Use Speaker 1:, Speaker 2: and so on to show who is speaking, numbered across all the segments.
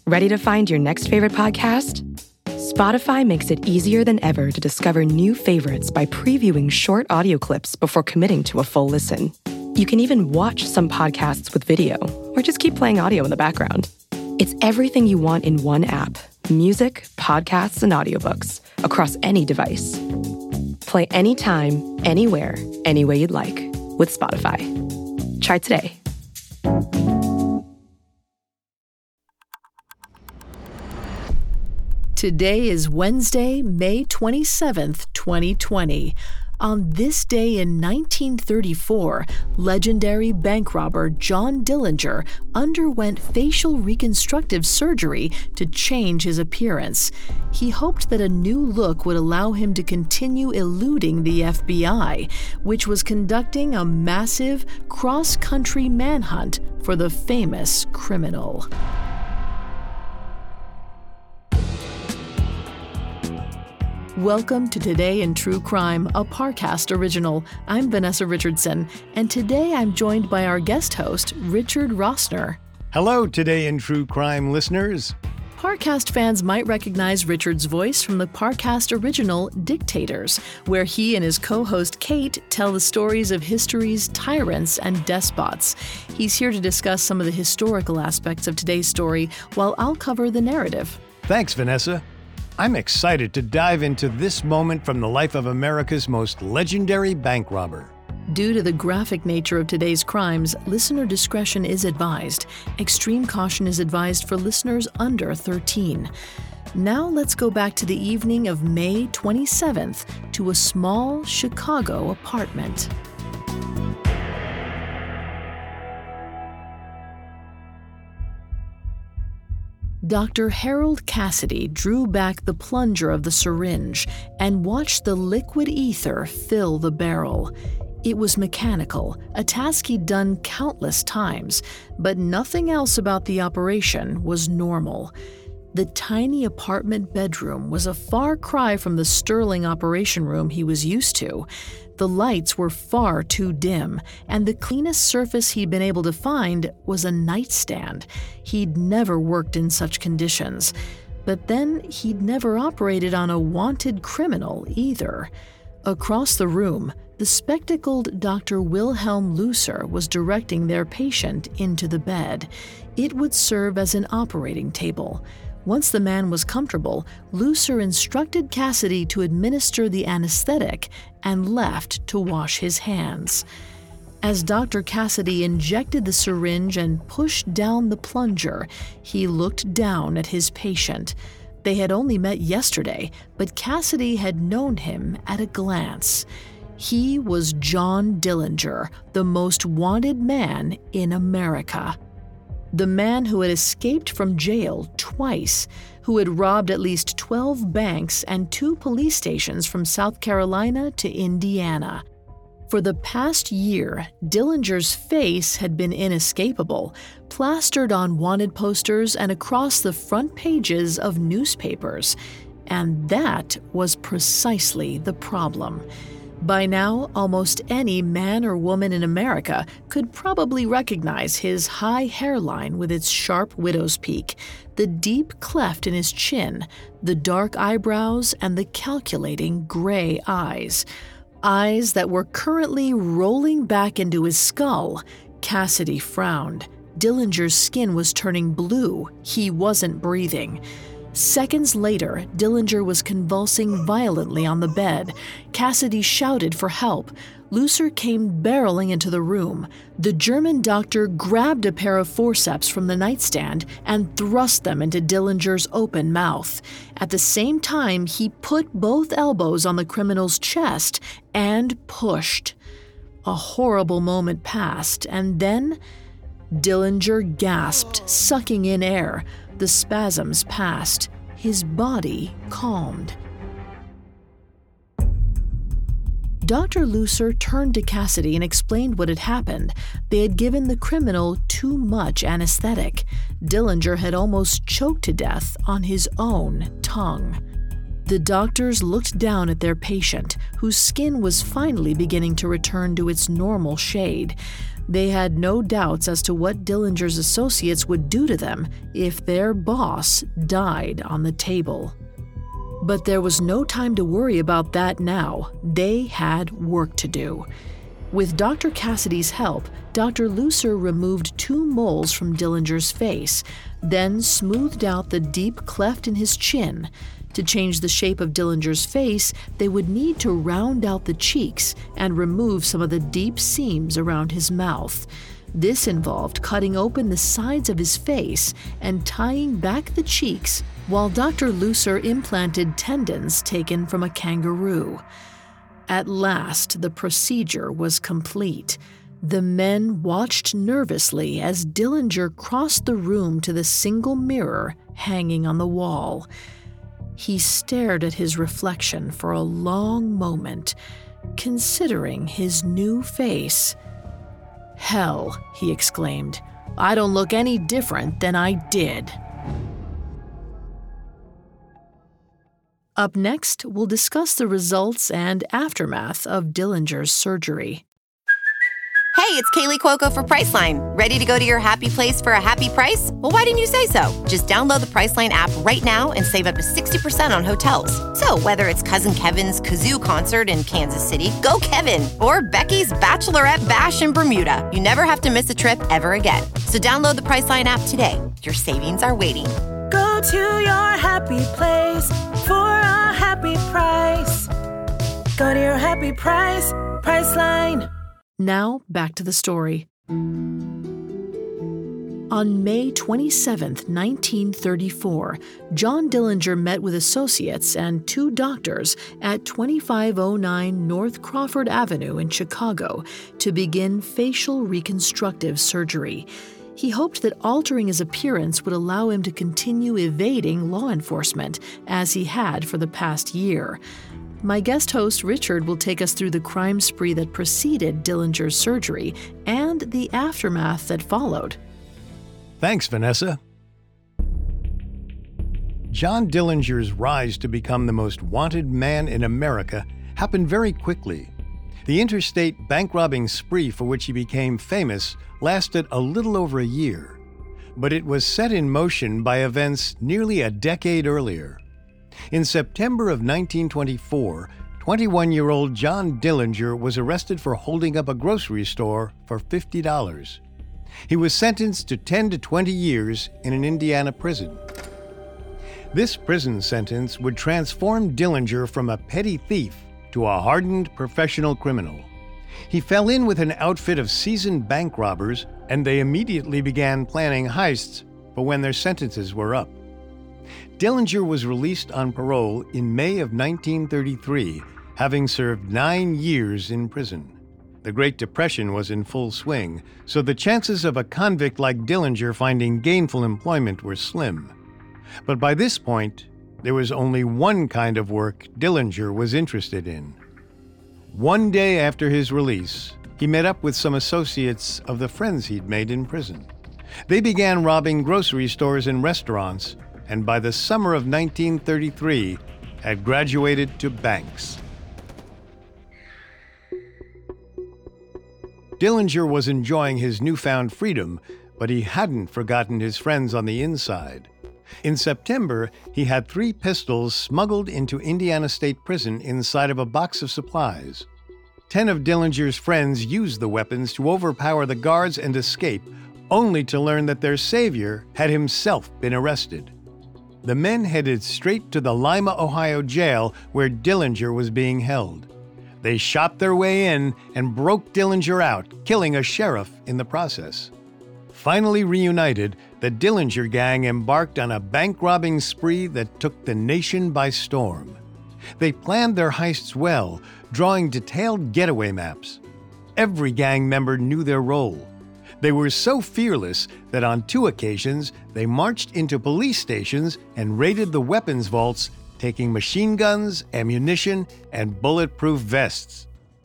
Speaker 1: Ready to find your next favorite podcast? Spotify makes it easier than ever to discover new favorites by previewing short audio clips before committing to a full listen. You can even watch some podcasts with video, or just keep playing audio in the background. It's everything you want in one app: music, podcasts, and audiobooks across any device. Play anytime, anywhere, any way you'd like with Spotify. Try today.
Speaker 2: Today is Wednesday, May 27th, 2020. On this day in 1934, legendary bank robber John Dillinger underwent facial reconstructive surgery to change his appearance. He hoped that a new look would allow him to continue eluding the FBI, which was conducting a massive cross-country manhunt for the famous criminal. Welcome to Today in True Crime, a Parcast original. I'm Vanessa Richardson, and today I'm joined by our guest host, Richard Rossner.
Speaker 3: Hello, Today in True Crime listeners.
Speaker 2: Parcast fans might recognize Richard's voice from the Parcast original Dictators, where he and his co-host Kate tell the stories of history's tyrants and despots. He's here to discuss some of the historical aspects of today's story, while I'll cover the narrative.
Speaker 3: Thanks, Vanessa. I'm excited to dive into this moment from the life of America's most legendary bank robber.
Speaker 2: Due to the graphic nature of today's crimes, listener discretion is advised. Extreme caution is advised for listeners under 13. Now let's go back to the evening of May 27th to a small Chicago apartment. Dr. Harold Cassidy drew back the plunger of the syringe and watched the liquid ether fill the barrel. It was mechanical, a task he'd done countless times, but nothing else about the operation was normal. The tiny apartment bedroom was a far cry from the sterling operation room he was used to. The lights were far too dim, and the cleanest surface he'd been able to find was a nightstand. He'd never worked in such conditions. But then he'd never operated on a wanted criminal either. Across the room, the spectacled Dr. Wilhelm Lusser was directing their patient into the bed. It would serve as an operating table. Once the man was comfortable, Lusser instructed Cassidy to administer the anesthetic and left to wash his hands. As Dr. Cassidy injected the syringe and pushed down the plunger, he looked down at his patient. They had only met yesterday, but Cassidy had known him at a glance. He was John Dillinger, the most wanted man in America. The man who had escaped from jail twice, who had robbed at least 12 banks and 2 police stations from South Carolina to Indiana. For the past year, Dillinger's face had been inescapable, plastered on wanted posters and across the front pages of newspapers. And that was precisely the problem. By now, almost any man or woman in America could probably recognize his high hairline with its sharp widow's peak, the deep cleft in his chin, the dark eyebrows, and the calculating gray eyes. Eyes that were currently rolling back into his skull. Cassidy frowned. Dillinger's skin was turning blue. He wasn't breathing. Seconds later, Dillinger was convulsing violently on the bed. Cassidy shouted for help. Lusser came barreling into the room. The German doctor grabbed a pair of forceps from the nightstand and thrust them into Dillinger's open mouth. At the same time, he put both elbows on the criminal's chest and pushed. A horrible moment passed, and then Dillinger gasped, sucking in air. The spasms passed. His body calmed. Dr. Lusser turned to Cassidy and explained what had happened. They had given the criminal too much anesthetic. Dillinger had almost choked to death on his own tongue. The doctors looked down at their patient, whose skin was finally beginning to return to its normal shade. They had no doubts as to what Dillinger's associates would do to them if their boss died on the table. But there was no time to worry about that now. They had work to do. With Dr. Cassidy's help, Dr. Lusser removed 2 moles from Dillinger's face, then smoothed out the deep cleft in his chin. To change the shape of Dillinger's face, they would need to round out the cheeks and remove some of the deep seams around his mouth. This involved cutting open the sides of his face and tying back the cheeks while Dr. Lusser implanted tendons taken from a kangaroo. At last, the procedure was complete. The men watched nervously as Dillinger crossed the room to the single mirror hanging on the wall. He stared at his reflection for a long moment, considering his new face. "Hell," he exclaimed, "I don't look any different than I did." Up next, we'll discuss the results and aftermath of Dillinger's surgery.
Speaker 4: Hey, it's Kaylee Cuoco for Priceline. Ready to go to your happy place for a happy price? Well, why didn't you say so? Just download the Priceline app right now and save up to 60% on hotels. So whether it's Cousin Kevin's Kazoo Concert in Kansas City, go Kevin, or Becky's Bachelorette Bash in Bermuda, you never have to miss a trip ever again. So download the Priceline app today. Your savings are waiting.
Speaker 5: Go to your happy place for a happy price. Go to your happy price, Priceline.
Speaker 2: Now, back to the story. On May 27, 1934, John Dillinger met with associates and 2 doctors at 2509 North Crawford Avenue in Chicago to begin facial reconstructive surgery. He hoped that altering his appearance would allow him to continue evading law enforcement, as he had for the past year. My guest host, Richard, will take us through the crime spree that preceded Dillinger's surgery and the aftermath that followed.
Speaker 3: Thanks, Vanessa. John Dillinger's rise to become the most wanted man in America happened very quickly. The interstate bank-robbing spree for which he became famous lasted a little over a year, but it was set in motion by events nearly a decade earlier. In September of 1924, 21-year-old John Dillinger was arrested for holding up a grocery store for $50. He was sentenced to 10 to 20 years in an Indiana prison. This prison sentence would transform Dillinger from a petty thief to a hardened professional criminal. He fell in with an outfit of seasoned bank robbers, and they immediately began planning heists for when their sentences were up. Dillinger was released on parole in May of 1933, having served 9 years in prison. The Great Depression was in full swing, so the chances of a convict like Dillinger finding gainful employment were slim. But by this point, there was only one kind of work Dillinger was interested in. One day after his release, he met up with some associates of the friends he'd made in prison. They began robbing grocery stores and restaurants, and by the summer of 1933, had graduated to banks. Dillinger was enjoying his newfound freedom, but he hadn't forgotten his friends on the inside. In September, he had 3 pistols smuggled into Indiana State Prison inside of a box of supplies. 10 of Dillinger's friends used the weapons to overpower the guards and escape, only to learn that their savior had himself been arrested. The men headed straight to the Lima, Ohio jail where Dillinger was being held. They shot their way in and broke Dillinger out, killing a sheriff in the process. Finally reunited, the Dillinger gang embarked on a bank-robbing spree that took the nation by storm. They planned their heists well, drawing detailed getaway maps. Every gang member knew their role. They were so fearless that on 2 occasions, they marched into police stations and raided the weapons vaults, taking machine guns, ammunition, and bulletproof vests.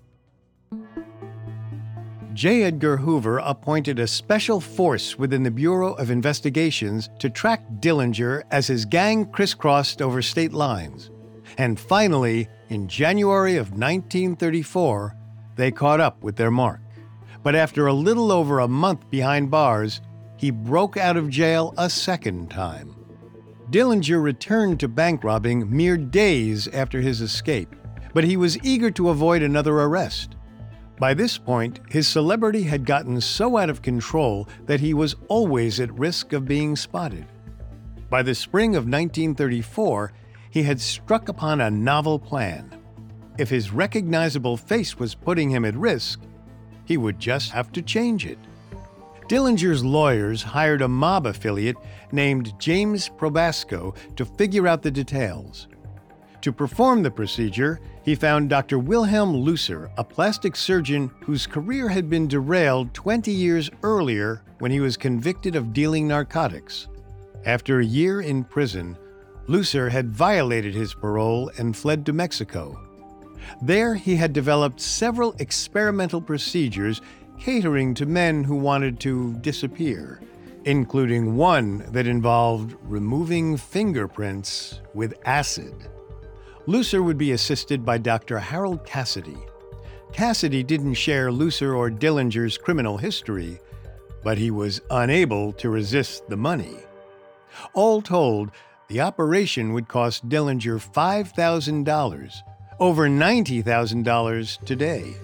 Speaker 3: J. Edgar Hoover appointed a special force within the Bureau of Investigations to track Dillinger as his gang crisscrossed over state lines. And finally, in January of 1934, they caught up with their mark. But after a little over a month behind bars, he broke out of jail a second time. Dillinger returned to bank robbing mere days after his escape, but he was eager to avoid another arrest. By this point, his celebrity had gotten so out of control that he was always at risk of being spotted. By the spring of 1934, he had struck upon a novel plan. If his recognizable face was putting him at risk, he would just have to change it. Dillinger's lawyers hired a mob affiliate named James Probasco to figure out the details. To perform the procedure, he found Dr. Wilhelm Lusser, a plastic surgeon whose career had been derailed 20 years earlier when he was convicted of dealing narcotics. After a year in prison, Lusser had violated his parole and fled to Mexico. There, he had developed several experimental procedures catering to men who wanted to disappear, including one that involved removing fingerprints with acid. Lusser would be assisted by Dr. Harold Cassidy. Cassidy didn't share Lusser or Dillinger's criminal history, but he was unable to resist the money. All told, the operation would cost Dillinger $5,000, over $90,000 today.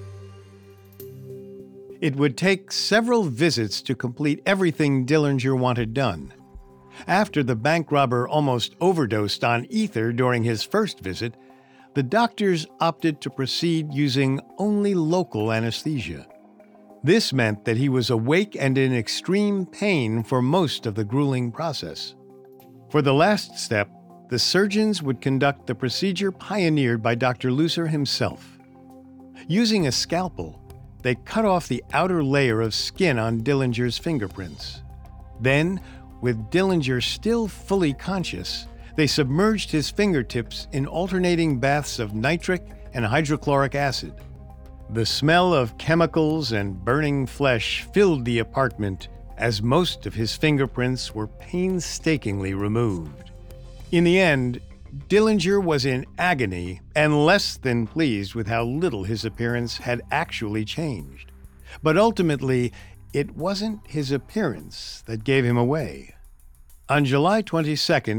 Speaker 3: It would take several visits to complete everything Dillinger wanted done. After the bank robber almost overdosed on ether during his first visit, the doctors opted to proceed using only local anesthesia. This meant that he was awake and in extreme pain for most of the grueling process. For the last step, the surgeons would conduct the procedure pioneered by Dr. Lusser himself. Using a scalpel, they cut off the outer layer of skin on Dillinger's fingerprints. Then, with Dillinger still fully conscious, they submerged his fingertips in alternating baths of nitric and hydrochloric acid. The smell of chemicals and burning flesh filled the apartment as most of his fingerprints were painstakingly removed. In the end, Dillinger was in agony and less than pleased with how little his appearance had actually changed. But ultimately, it wasn't his appearance that gave him away. On July 22,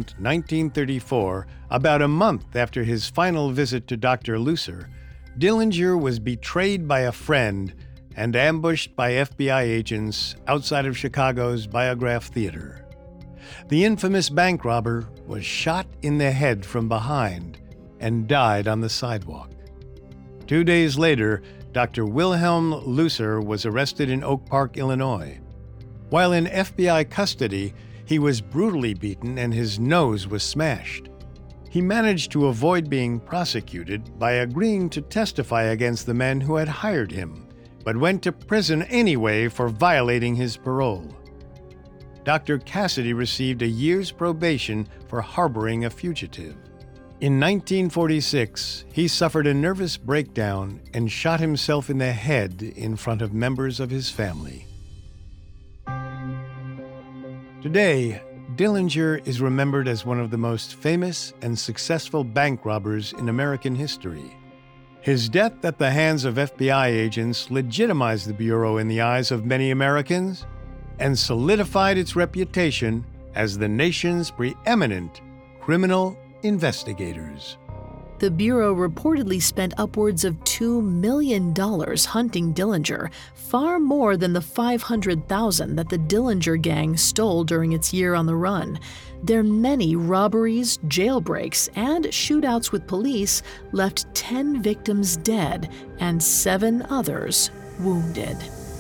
Speaker 3: 1934, about a month after his final visit to Dr. Lusser, Dillinger was betrayed by a friend and ambushed by FBI agents outside of Chicago's Biograph Theater. The infamous bank robber was shot in the head from behind and died on the sidewalk. 2 days later, Dr. Wilhelm Lusser was arrested in Oak Park, Illinois. While in FBI custody, he was brutally beaten and his nose was smashed. He managed to avoid being prosecuted by agreeing to testify against the men who had hired him, but went to prison anyway for violating his parole. Dr. Cassidy received a year's probation for harboring a fugitive. In 1946, he suffered a nervous breakdown and shot himself in the head in front of members of his family. Today, Dillinger is remembered as one of the most famous and successful bank robbers in American history. His death at the hands of FBI agents legitimized the Bureau in the eyes of many Americans and solidified its reputation as the nation's preeminent criminal investigators.
Speaker 2: The Bureau reportedly spent upwards of $2 million hunting Dillinger, far more than the $500,000 that the Dillinger gang stole during its year on the run. Their many robberies, jailbreaks, and shootouts with police left 10 victims dead and 7 others wounded.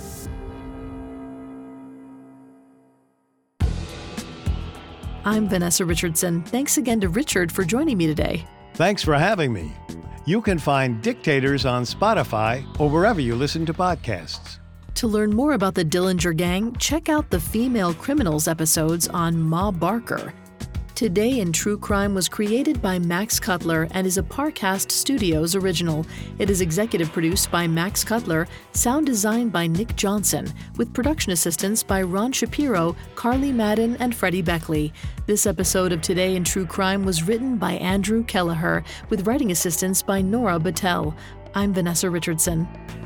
Speaker 2: I'm Vanessa Richardson. Thanks again to Richard for joining me today.
Speaker 3: Thanks for having me. You can find Dictators on Spotify or wherever you listen to podcasts.
Speaker 2: To learn more about the Dillinger Gang, check out the Female Criminals episodes on Ma Barker. Today in True Crime was created by Max Cutler and is a Parcast Studios original. It is executive produced by Max Cutler, sound designed by Nick Johnson, with production assistance by Ron Shapiro, Carly Madden, and Freddie Beckley. This episode of Today in True Crime was written by Andrew Kelleher, with writing assistance by Nora Battelle. I'm Vanessa Richardson.